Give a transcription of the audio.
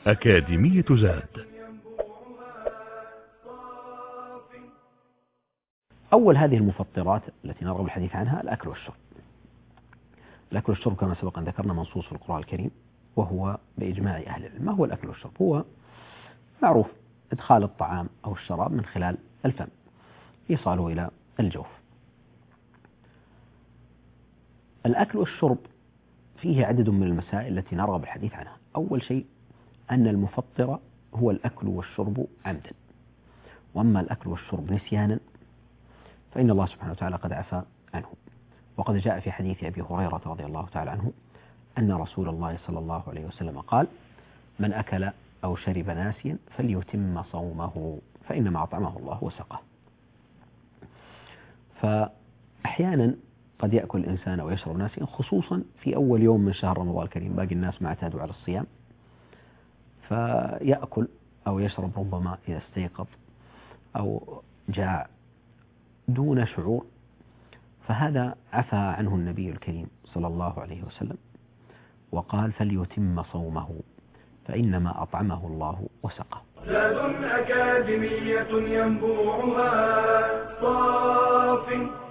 أكاديمية زاد. أول هذه المفطرات التي نرغب الحديث عنها الأكل والشرب. الأكل والشرب كما سبق أن ذكرنا منصوص في القرآن الكريم، وهو بإجماع أهل العلم. ما هو الأكل والشرب؟ هو معروف إدخال الطعام أو الشراب من خلال الفم، إيصاله إلى الجوف. الأكل والشرب فيه عدد من المسائل التي نرغب الحديث عنها. أول شيء أن المفطر هو الأكل والشرب عمدا، وأما الأكل والشرب نسيانا فإن الله سبحانه وتعالى قد عفى عنه. وقد جاء في حديث أبي هريرة رضي الله تعالى عنه أن رسول الله صلى الله عليه وسلم قال: من أكل أو شرب ناسيا فليتم صومه فإنما أطعمه الله وسقه. فأحيانا قد يأكل الإنسان أو يشرب ناسيا، خصوصا في أول يوم من شهر رمضان الكريم، باقي الناس ما اعتادوا على الصيام، فيأكل أو يشرب ربما إذا استيقظ أو جاع دون شعور، فهذا عفى عنه النبي الكريم صلى الله عليه وسلم وقال: فليتم صومه فإنما أطعمه الله وسقه. زاد أكاديمية ينبوعها صاف